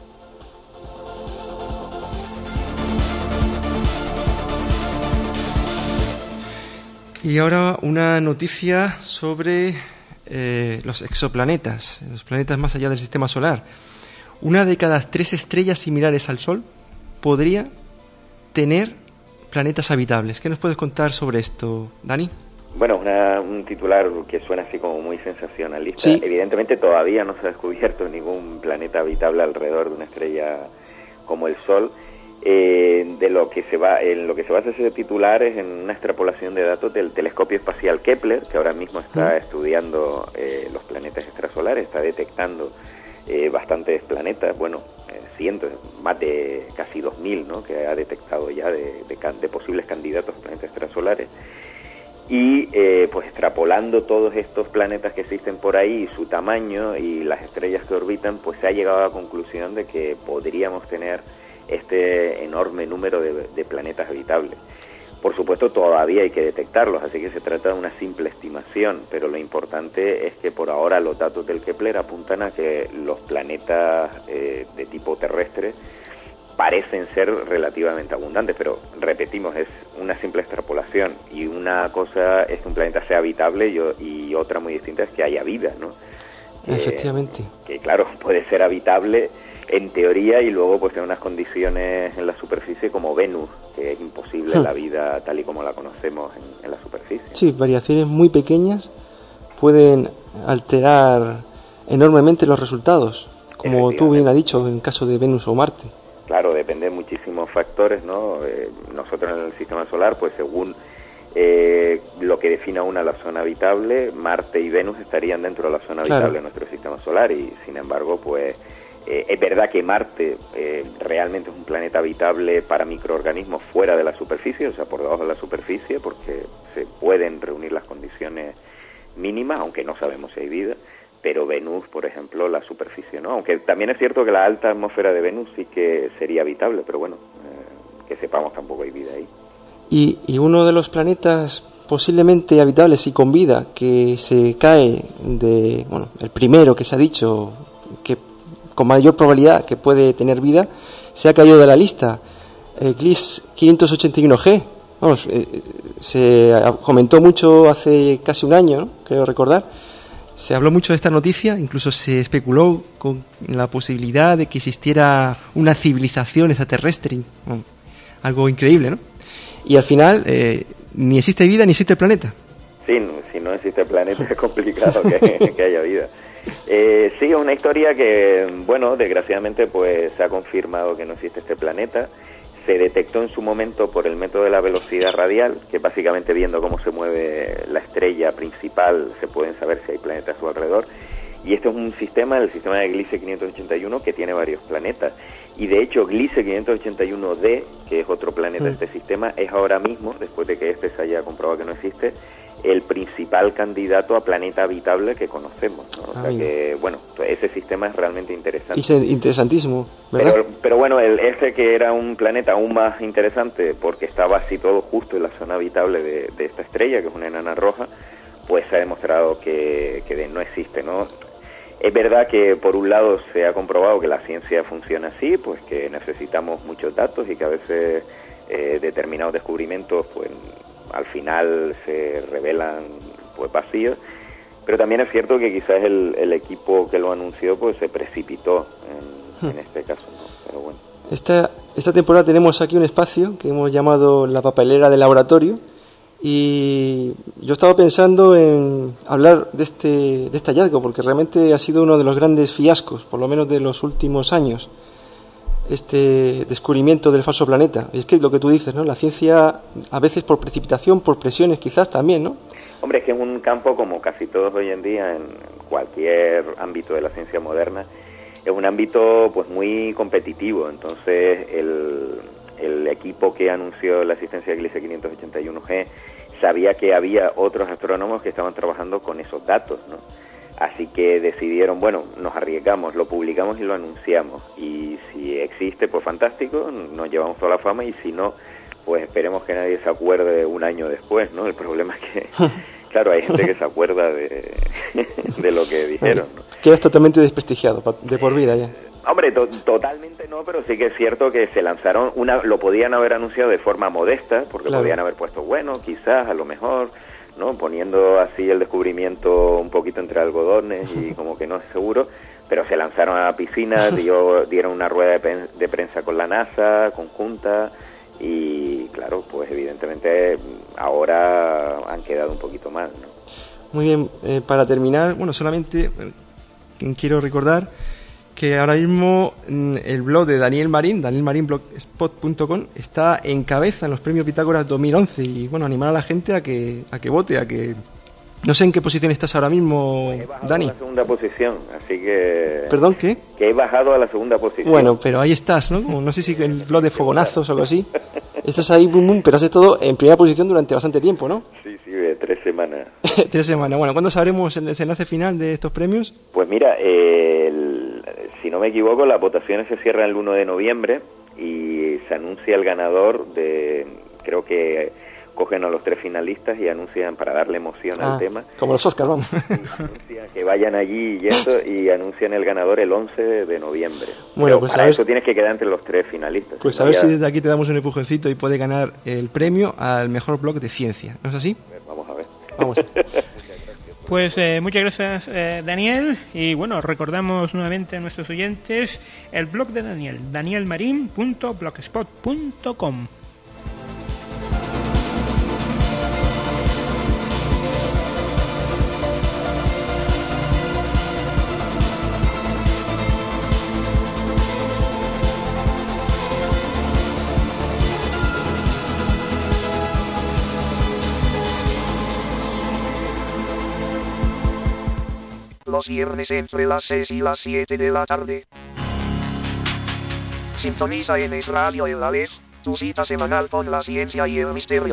Y ahora una noticia sobre los exoplanetas, los planetas más allá del sistema solar. Una de cada 3 estrellas similares al Sol podría tener planetas habitables. ¿Qué nos puedes contar sobre esto, Dani? Bueno, un titular que suena así como muy sensacionalista. Sí. Evidentemente todavía no se ha descubierto ningún planeta habitable alrededor de una estrella como el Sol. En lo que se basa ese titular es en una extrapolación de datos del telescopio espacial Kepler, que ahora mismo está estudiando los planetas extrasolares, está detectando bastantes planetas, cientos, más de casi 2.000, ¿no?, que ha detectado ya de posibles candidatos a planetas extrasolares. Y pues extrapolando todos estos planetas que existen por ahí, su tamaño y las estrellas que orbitan, pues se ha llegado a la conclusión de que podríamos tener este enorme número de planetas habitables. Por supuesto, todavía hay que detectarlos, así que se trata de una simple estimación, pero lo importante es que por ahora los datos del Kepler apuntan a que los planetas de tipo terrestre parecen ser relativamente abundantes, pero repetimos, es una simple extrapolación, y una cosa es que un planeta sea habitable y otra muy distinta es que haya vida, ¿no? Efectivamente. Que claro, puede ser habitable en teoría y luego pues tener unas condiciones en la superficie como Venus, que es imposible la vida tal y como la conocemos en la superficie. Sí, variaciones muy pequeñas pueden alterar enormemente los resultados, como tú bien has dicho, en el caso de Venus o Marte. Claro, depende de muchísimos factores, ¿no? Nosotros en el sistema solar, pues según lo que defina la zona habitable, Marte y Venus estarían dentro de la zona habitable de nuestro sistema solar, y sin embargo, pues es verdad que Marte realmente es un planeta habitable para microorganismos fuera de la superficie, o sea, por debajo de la superficie, porque se pueden reunir las condiciones mínimas, aunque no sabemos si hay vida. Pero Venus, por ejemplo, la superficie, ¿no? Aunque también es cierto que la alta atmósfera de Venus sí que sería habitable, pero bueno, que sepamos, tampoco hay vida ahí. Y uno de los planetas posiblemente habitables y con vida que se cae el primero que se ha dicho que con mayor probabilidad que puede tener vida, se ha caído de la lista, Gliese 581G. Se comentó mucho hace casi un año, ¿no?, creo recordar. Se habló mucho de esta noticia, incluso se especuló con la posibilidad de que existiera una civilización extraterrestre, algo increíble, ¿no? Y al final ni existe vida ni existe el planeta. Sí, si no existe el planeta es complicado que haya vida. Sí, es una historia que, bueno, desgraciadamente pues se ha confirmado que no existe este planeta. Se detectó en su momento por el método de la velocidad radial, que básicamente viendo cómo se mueve la estrella principal se pueden saber si hay planetas a su alrededor. Y este es un sistema, el sistema de Gliese 581, que tiene varios planetas. Y de hecho Gliese 581d, que es otro planeta de este sistema, es ahora mismo, después de que este se haya comprobado que no existe, el principal candidato a planeta habitable que conocemos, ¿no? O sea que, bueno, ese sistema es realmente interesante. Y interesantísimo, ¿verdad? Pero bueno, este que era un planeta aún más interesante porque estaba situado justo en la zona habitable de esta estrella, que es una enana roja, pues se ha demostrado que no existe, ¿no? Es verdad que por un lado se ha comprobado que la ciencia funciona así, pues que necesitamos muchos datos y que a veces determinados descubrimientos pues al final se revelan pues vacíos, pero también es cierto que quizás el equipo que lo anunció pues se precipitó en este caso, ¿no? Pero bueno. Esta temporada tenemos aquí un espacio que hemos llamado la papelera del laboratorio, y yo estaba pensando en hablar de este hallazgo porque realmente ha sido uno de los grandes fiascos, por lo menos de los últimos años, este descubrimiento del falso planeta. Y es que lo que tú dices, ¿no? La ciencia, a veces por precipitación, por presiones quizás también, ¿no? Hombre, es que es un campo, como casi todos hoy en día, en cualquier ámbito de la ciencia moderna, es un ámbito pues muy competitivo. Entonces el equipo que anunció la existencia de Gliese 581g sabía que había otros astrónomos que estaban trabajando con esos datos, ¿no? Así que decidieron, bueno, nos arriesgamos, lo publicamos y lo anunciamos. Y si existe, pues fantástico, nos llevamos toda la fama, y si no, pues esperemos que nadie se acuerde un año después, ¿no? El problema es que, claro, hay gente que se acuerda de lo que dijeron, ¿no? Quedas totalmente desprestigiado, de por vida ya. Hombre, totalmente no, pero sí que es cierto que se lanzaron, lo podían haber anunciado de forma modesta, porque claro, podían haber puesto, bueno, quizás, a lo mejor, ¿no? Poniendo así el descubrimiento un poquito entre algodones y como que no es seguro, pero se lanzaron a la piscina, dieron una rueda de prensa con la NASA, conjunta, y claro, pues evidentemente ahora han quedado un poquito mal, ¿no? Muy bien, para terminar, bueno, solamente quiero recordar que ahora mismo el blog de Daniel Marín, danielmarinblogspot.com, está en cabeza en los premios Pitágoras 2011, y bueno, animar a la gente a que vote, a que... No sé en qué posición estás ahora mismo, he bajado Dani. a la segunda posición, así que... ¿Perdón, qué? Que he bajado a la segunda posición. Bueno, pero ahí estás, ¿no? Como, no sé si en el blog de Fogonazos o algo así. Estás ahí, boom, boom, pero haces todo en primera posición durante bastante tiempo, ¿no? Sí, de 3 semanas. 3 semanas. Bueno, ¿cuándo sabremos el desenlace final de estos premios? Pues mira, si no me equivoco, las votaciones se cierran el 1 de noviembre y se anuncia el ganador creo que cogen a los 3 finalistas y anuncian, para darle emoción al tema. Como los Oscars, vamos. Anuncian que vayan allí y anuncian el ganador el 11 de noviembre. Bueno, pero pues para a ver, eso tienes que quedar entre los 3 finalistas. Pues si a no ver ya... si desde aquí te damos un empujoncito y puede ganar el premio al mejor blog de ciencia. ¿No es así? Vamos a ver. Vamos. Pues muchas gracias, Daniel, y bueno, recordamos nuevamente a nuestros oyentes el blog de Daniel, danielmarin.blogspot.com. Los viernes entre las 6 y las 7 de la tarde. Sintoniza en Es Radio El Aleph, tu cita semanal con la ciencia y el misterio.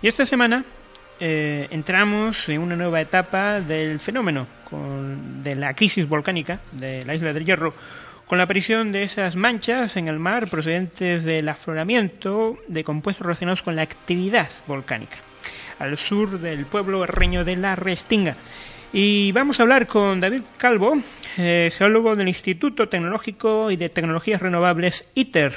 Y esta semana entramos en una nueva etapa del fenómeno de la crisis volcánica de la isla del Hierro, con la aparición de esas manchas en el mar procedentes del afloramiento de compuestos relacionados con la actividad volcánica, al sur del pueblo herreño de La Restinga. Y vamos a hablar con David Calvo, geólogo del Instituto Tecnológico y de Tecnologías Renovables ITER,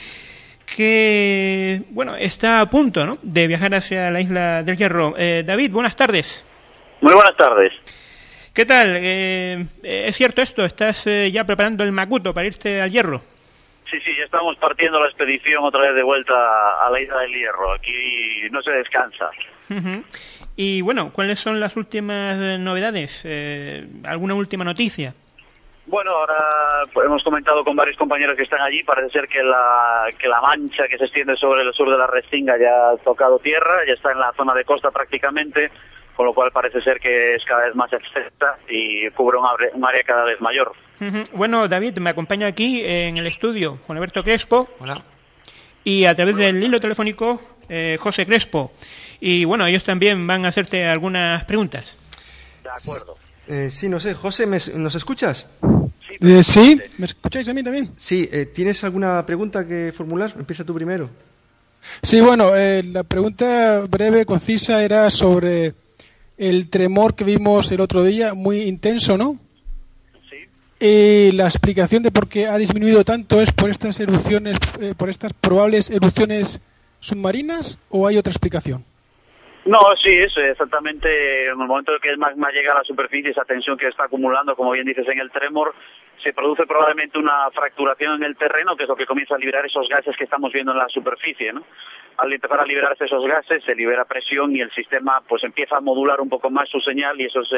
que está a punto, ¿no?, de viajar hacia la isla del Hierro. David, buenas tardes. Muy buenas tardes. ¿Qué tal? ¿Es cierto esto? ¿Estás ya preparando el Macuto para irte al Hierro? Sí, ya estamos partiendo la expedición otra vez de vuelta a la isla del Hierro. Aquí no se descansa. Uh-huh. Y bueno, ¿cuáles son las últimas novedades? ¿Alguna última noticia? Bueno, ahora hemos comentado con varios compañeros que están allí. Parece ser que la mancha que se extiende sobre el sur de la Restinga ya ha tocado tierra, ya está en la zona de costa prácticamente, con lo cual parece ser que es cada vez más extensa y cubre un área cada vez mayor. Uh-huh. Bueno, David, me acompaña aquí en el estudio Juan Alberto Crespo. Hola. Y a través del hilo telefónico José Crespo. Y bueno, ellos también van a hacerte algunas preguntas. De acuerdo. Sí, no sé, José, ¿nos escuchas? Sí, ¿me escucháis a mí también? Sí, ¿tienes alguna pregunta que formular? Empieza tú primero. Sí, bueno, la pregunta breve, concisa, era sobre el tremor que vimos el otro día, muy intenso, ¿no? Sí. Y la explicación de por qué ha disminuido tanto es por estas erupciones, por estas probables erupciones submarinas, ¿o hay otra explicación? No, sí, es exactamente en el momento en que el magma llega a la superficie, esa tensión que está acumulando, como bien dices, en el tremor, se produce probablemente una fracturación en el terreno, que es lo que comienza a liberar esos gases que estamos viendo en la superficie, ¿no? Al empezar a liberarse esos gases, se libera presión y el sistema pues empieza a modular un poco más su señal, y eso es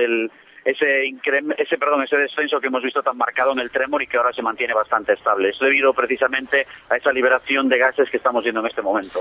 ese descenso que hemos visto tan marcado en el tremor y que ahora se mantiene bastante estable. Es debido precisamente a esa liberación de gases que estamos viendo en este momento.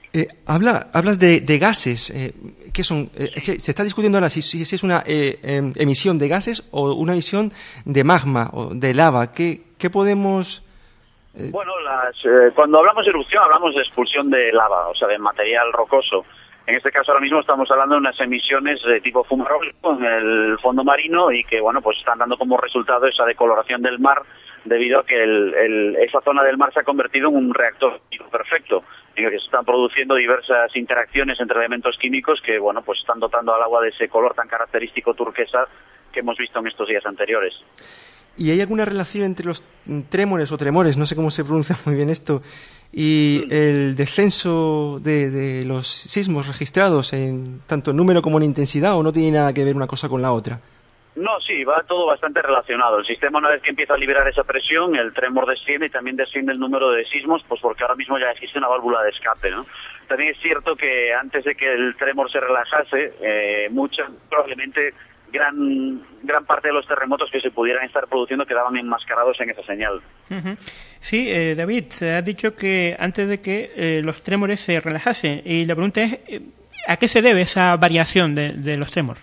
Hablas de gases. ¿Qué son? Es que se está discutiendo ahora si es una emisión de gases o una emisión de magma o de lava. ¿Qué podemos...? Bueno, cuando hablamos de erupción hablamos de expulsión de lava, o sea, de material rocoso. En este caso ahora mismo estamos hablando de unas emisiones de tipo fumarólico en el fondo marino y que, bueno, pues están dando como resultado esa decoloración del mar debido a que esa zona del mar se ha convertido en un reactor perfecto, en el que se están produciendo diversas interacciones entre elementos químicos que, bueno, pues están dotando al agua de ese color tan característico turquesa que hemos visto en estos días anteriores. ¿Y hay alguna relación entre los tremores, no sé cómo se pronuncia muy bien esto, y el descenso de los sismos registrados en tanto en número como en intensidad, o no tiene nada que ver una cosa con la otra? No, sí, va todo bastante relacionado. El sistema, una vez que empieza a liberar esa presión, el tremor desciende y también desciende el número de sismos, pues porque ahora mismo ya existe una válvula de escape, ¿no? También es cierto que antes de que el tremor se relajase, probablemente gran parte de los terremotos que se pudieran estar produciendo quedaban enmascarados en esa señal. Uh-huh. Sí, David, has dicho que antes de que los tremores se relajasen, y la pregunta es, ¿a qué se debe esa variación de los tremores?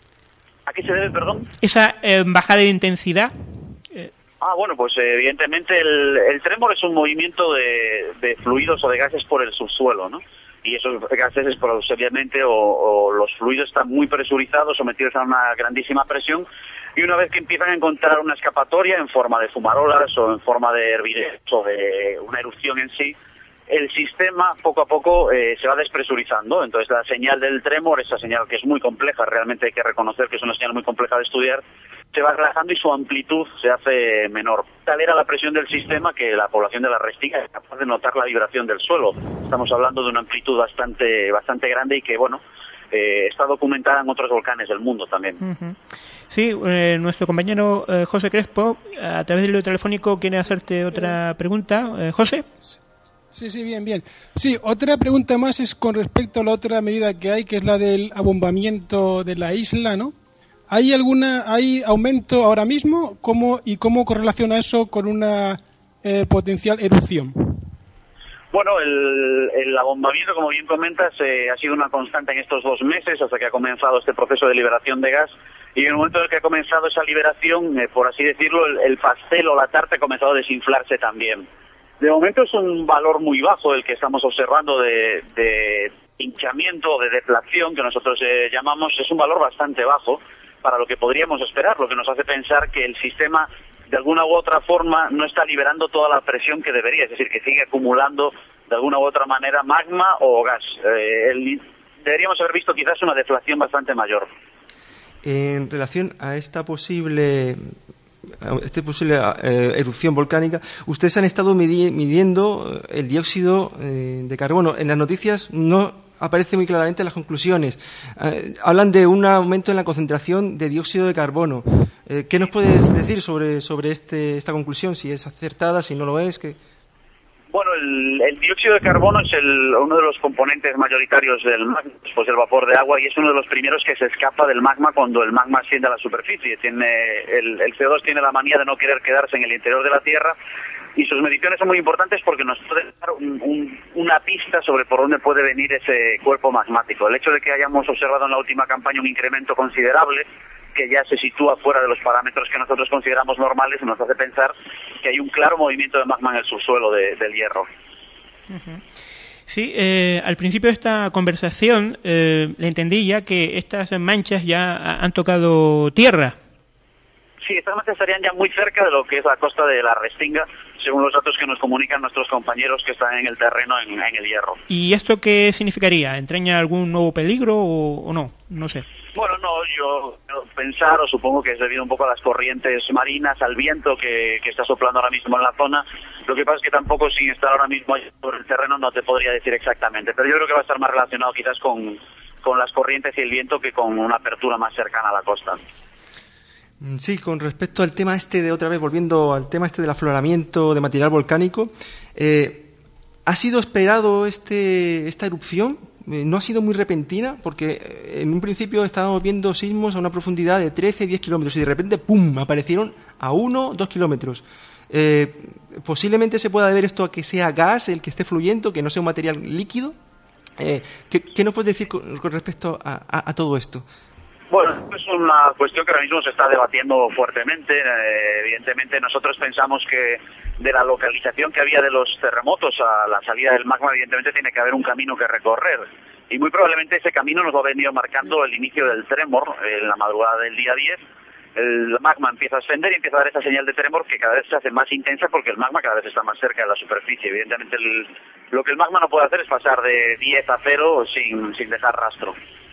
¿A qué se debe, perdón? Esa bajada de intensidad. Bueno, pues evidentemente el tremor es un movimiento de fluidos o de gases por el subsuelo, ¿no? Y esos gases, obviamente, o los fluidos están muy presurizados, sometidos a una grandísima presión, y una vez que empiezan a encontrar una escapatoria en forma de fumarolas o en forma de hervidez o de una erupción en sí, el sistema poco a poco se va despresurizando. Entonces la señal del tremor, esa señal que es muy compleja, realmente hay que reconocer que es una señal muy compleja de estudiar, se va relajando y su amplitud se hace menor. Tal era la presión del sistema que la población de La Restinga es capaz de notar la vibración del suelo. Estamos hablando de una amplitud bastante grande y que, bueno, está documentada en otros volcanes del mundo también. Uh-huh. Sí, nuestro compañero José Crespo, a través del hilo telefónico, quiere hacerte otra pregunta. ¿José? Sí, bien. Sí, otra pregunta más es con respecto a la otra medida que hay, que es la del abombamiento de la isla, ¿no? ¿Hay aumento ahora mismo? ¿Cómo correlaciona eso con una potencial erupción? Bueno, el abombamiento, como bien comentas, ha sido una constante en estos 2 meses hasta que ha comenzado este proceso de liberación de gas, y en el momento en el que ha comenzado esa liberación, por así decirlo, el pastel o la tarta ha comenzado a desinflarse también. De momento es un valor muy bajo el que estamos observando de hinchamiento o de deflación, que nosotros llamamos, es un valor bastante bajo para lo que podríamos esperar, lo que nos hace pensar que el sistema de alguna u otra forma no está liberando toda la presión que debería, es decir, que sigue acumulando de alguna u otra manera magma o gas. Deberíamos haber visto quizás una deflación bastante mayor. En relación a esta posible erupción volcánica, ustedes han estado midiendo el dióxido de carbono. En las noticias no aparece muy claramente las conclusiones. Hablan de un aumento en la concentración de dióxido de carbono. ¿Qué nos puedes decir sobre esta conclusión? Si es acertada, si no lo es. Bueno, el dióxido de carbono es uno de los componentes mayoritarios del magma, después del vapor de agua, y es uno de los primeros que se escapa del magma cuando el magma asciende a la superficie. El CO2 tiene la manía de no querer quedarse en el interior de la Tierra, y sus mediciones son muy importantes porque nos pueden dar una pista sobre por dónde puede venir ese cuerpo magmático. El hecho de que hayamos observado en la última campaña un incremento considerable, que ya se sitúa fuera de los parámetros que nosotros consideramos normales, nos hace pensar que hay un claro movimiento de magma en el subsuelo del hierro. Uh-huh. Sí, al principio de esta conversación le entendí ya que estas manchas ya han tocado tierra. Sí, estas manchas estarían ya muy cerca de lo que es la costa de la Restinga, según los datos que nos comunican nuestros compañeros que están en el terreno en el hierro. ¿Y esto qué significaría? ¿Entraña algún nuevo peligro o no? No sé. Bueno, no, yo pensar, o supongo que es debido un poco a las corrientes marinas, al viento que está soplando ahora mismo en la zona. Lo que pasa es que tampoco, sin estar ahora mismo sobre el terreno, no te podría decir exactamente. Pero yo creo que va a estar más relacionado quizás con las corrientes y el viento que con una apertura más cercana a la costa. Sí, con respecto al tema volviendo al tema del afloramiento de material volcánico, ¿ha sido esperado esta erupción? No ha sido muy repentina, porque en un principio estábamos viendo sismos a una profundidad de 13-10 kilómetros y de repente, ¡pum!, aparecieron a 1-2 kilómetros. Posiblemente se pueda deber esto a que sea gas el que esté fluyendo, que no sea un material líquido. ¿Qué nos puedes decir con respecto a todo esto? Bueno, es una cuestión que ahora mismo se está debatiendo fuertemente. Evidentemente nosotros pensamos que de la localización que había de los terremotos a la salida del magma, evidentemente tiene que haber un camino que recorrer. Y muy probablemente ese camino nos va a venir marcando el inicio del tremor en la madrugada del día 10. El magma empieza a ascender y empieza a dar esa señal de tremor que cada vez se hace más intensa porque el magma cada vez está más cerca de la superficie. Evidentemente lo que el magma no puede hacer es pasar de 10 a 0 sin dejar rastro.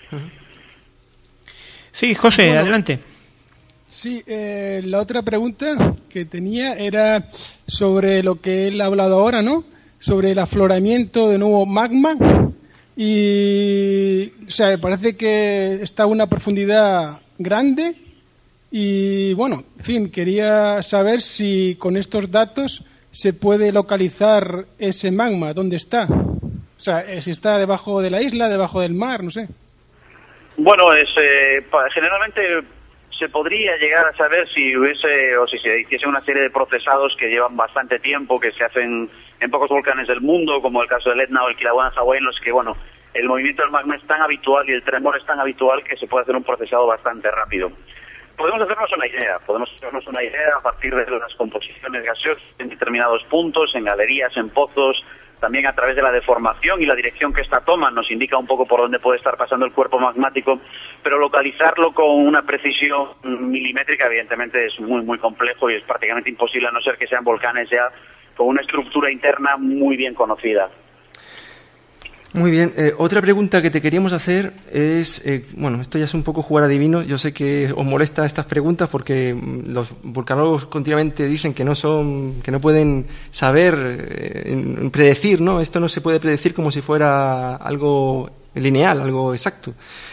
Sí, José, bueno, adelante. Sí, la otra pregunta que tenía era sobre lo que él ha hablado ahora, ¿no? Sobre el afloramiento de nuevo magma. Y, o sea, parece que está a una profundidad grande. Y, bueno, en fin, quería saber si con estos datos se puede localizar ese magma, ¿dónde está? O sea, si está debajo de la isla, debajo del mar, no sé. Bueno, generalmente se podría llegar a saber si hubiese o si se hiciese una serie de procesados que llevan bastante tiempo, que se hacen en pocos volcanes del mundo, como el caso del Etna o el Kilauea en Hawái, en los que, bueno, el movimiento del magma es tan habitual y el tremor es tan habitual que se puede hacer un procesado bastante rápido. Podemos hacernos una idea a partir de las composiciones gaseosas en determinados puntos, en galerías, en pozos. También a través de la deformación y la dirección que esta toma nos indica un poco por dónde puede estar pasando el cuerpo magmático, pero localizarlo con una precisión milimétrica evidentemente es muy muy complejo y es prácticamente imposible, a no ser que sean volcanes ya con una estructura interna muy bien conocida. Muy bien, otra pregunta que te queríamos hacer es, bueno, esto ya es un poco jugar adivino, yo sé que os molesta estas preguntas porque los vulcanólogos continuamente dicen que no pueden saber, predecir, ¿no? Esto no se puede predecir como si fuera algo lineal, algo exacto.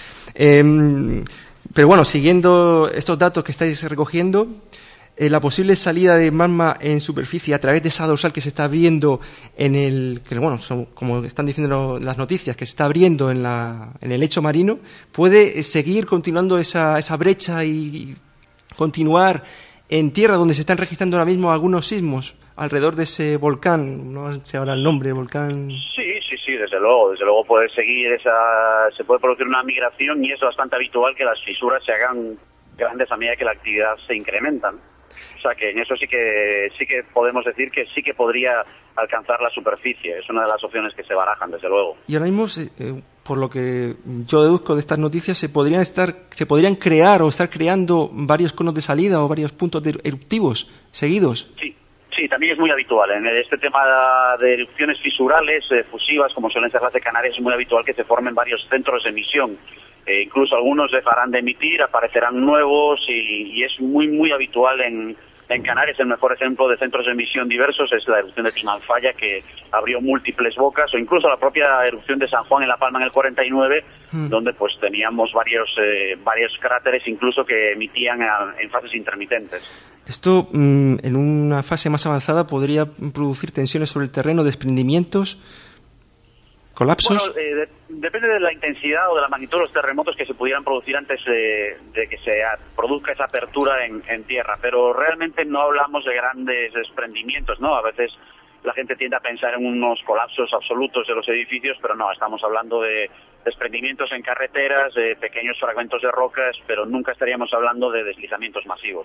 Pero bueno, siguiendo estos datos que estáis recogiendo, la posible salida de magma en superficie a través de esa dorsal que se está abriendo como están diciendo las noticias, que se está abriendo en el lecho marino, puede seguir continuando esa brecha y continuar en tierra donde se están registrando ahora mismo algunos sismos alrededor de ese volcán, no sé ahora el nombre, volcán. Sí, desde luego puede seguir se puede producir una migración y es bastante habitual que las fisuras se hagan grandes a medida que la actividad se incrementa, ¿no? O sea que en eso sí que podemos decir que sí que podría alcanzar la superficie. Es una de las opciones que se barajan, desde luego. Y ahora mismo por lo que yo deduzco de estas noticias, se podrían crear o estar creando varios conos de salida o varios puntos eruptivos seguidos. Sí, también es muy habitual. En este tema de erupciones fisurales, fusivas, como suelen ser las de Canarias, es muy habitual que se formen varios centros de emisión. Incluso algunos dejarán de emitir, aparecerán nuevos y es muy habitual en Canarias. El mejor ejemplo de centros de emisión diversos es la erupción de Timanfaya, que abrió múltiples bocas, o incluso la propia erupción de San Juan en La Palma en el 49, donde pues teníamos varios cráteres incluso que emitían en fases intermitentes. Esto, en una fase más avanzada, podría producir tensiones sobre el terreno, desprendimientos, colapsos. Bueno, depende de la intensidad o de la magnitud de los terremotos que se pudieran producir antes de que se produzca esa apertura en tierra, pero realmente no hablamos de grandes desprendimientos, ¿no? A veces la gente tiende a pensar en unos colapsos absolutos de los edificios, pero no, estamos hablando de desprendimientos en carreteras, de pequeños fragmentos de rocas, pero nunca estaríamos hablando de deslizamientos masivos.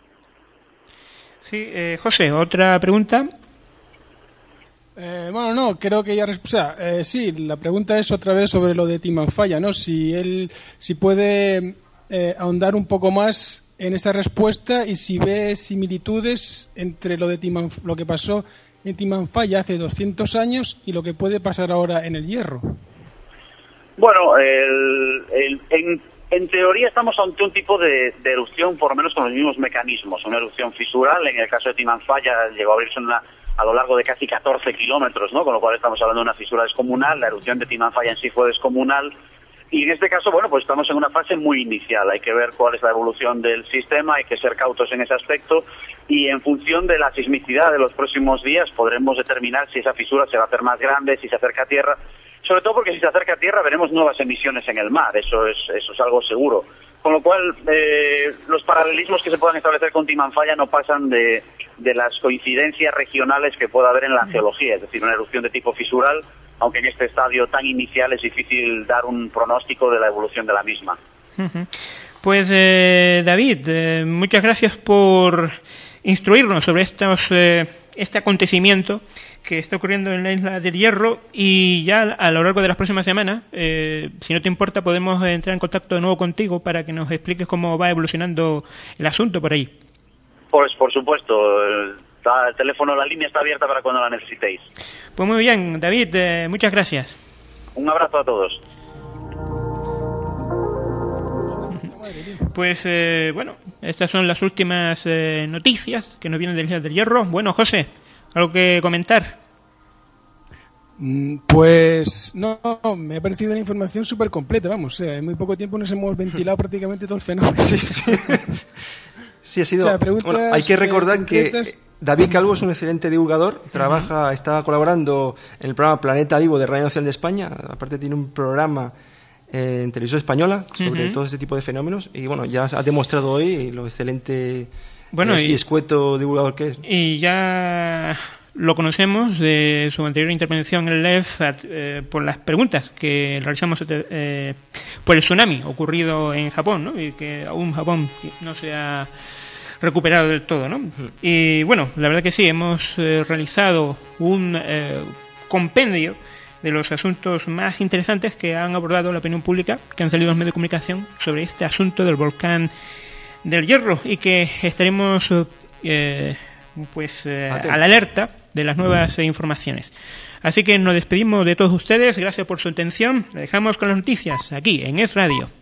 Sí, José, otra pregunta. Bueno, no, creo que ya sí, la pregunta es otra vez sobre lo de Timanfaya, ¿no? Si puede ahondar un poco más en esa respuesta y si ve similitudes entre lo que pasó en Timanfaya hace 200 años y lo que puede pasar ahora en el Hierro. Bueno, en teoría estamos ante un tipo de erupción, por lo menos con los mismos mecanismos. Una erupción fisural, en el caso de Timanfaya llegó a abrirse a lo largo de casi 14 kilómetros, ¿no? Con lo cual estamos hablando de una fisura descomunal. La erupción de Timanfaya en sí fue descomunal. Y en este caso, bueno, pues estamos en una fase muy inicial. Hay que ver cuál es la evolución del sistema, hay que ser cautos en ese aspecto. Y en función de la sismicidad de los próximos días podremos determinar si esa fisura se va a hacer más grande, si se acerca a tierra. Sobre todo porque si se acerca a tierra veremos nuevas emisiones en el mar. Eso es algo seguro. Con lo cual, los paralelismos que se puedan establecer con Timanfaya no pasan de las coincidencias regionales que pueda haber en la geología, es decir, una erupción de tipo fisural, aunque en este estadio tan inicial es difícil dar un pronóstico de la evolución de la misma. Pues David, muchas gracias por instruirnos sobre este acontecimiento que está ocurriendo en la isla del Hierro, y ya a lo largo de las próximas semanas, si no te importa, podemos entrar en contacto de nuevo contigo para que nos expliques cómo va evolucionando el asunto por ahí. Pues por supuesto, el teléfono, la línea está abierta para cuando la necesitéis. Pues muy bien, David, muchas gracias. Un abrazo a todos. Pues bueno, estas son las últimas noticias que nos vienen del Isla del Hierro. Bueno, José, ¿algo que comentar? Pues no, me ha parecido una información súper completa, vamos, en muy poco tiempo nos hemos ventilado prácticamente todo el fenómeno. Sí, ha sido. Bueno, hay que recordar que David Calvo es un excelente divulgador, está colaborando en el programa Planeta Vivo de Radio Nacional de España, aparte tiene un programa en Televisión Española sobre todo este tipo de fenómenos, y bueno, ya ha demostrado hoy lo excelente y escueto divulgador que es. Y ya lo conocemos de su anterior intervención en el LEF por las preguntas que realizamos por el tsunami ocurrido en Japón, ¿no? Y que aún Japón no se ha recuperado del todo, ¿no? Y bueno, la verdad que sí, hemos realizado un compendio de los asuntos más interesantes que han abordado la opinión pública, que han salido en los medios de comunicación sobre este asunto del volcán del Hierro, y que estaremos a la alerta de las nuevas informaciones. Así que nos despedimos de todos ustedes, gracias por su atención, le dejamos con las noticias aquí en Es Radio.